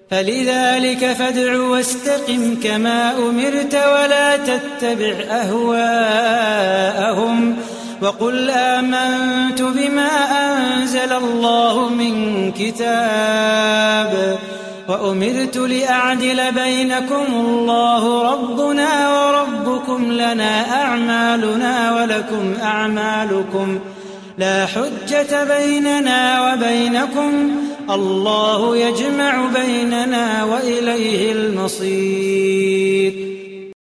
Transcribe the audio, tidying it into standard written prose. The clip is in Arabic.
فلذلك فادع واستقم كما أمرت ولا تتبع أهواءهم وقل آمنت بما أنزل الله من كتاب وأمرت لأعدل بينكم الله ربنا وربكم لنا أعمالنا ولكم أعمالكم لا حجة بيننا وبينكم الله يجمع بيننا وإليه المصير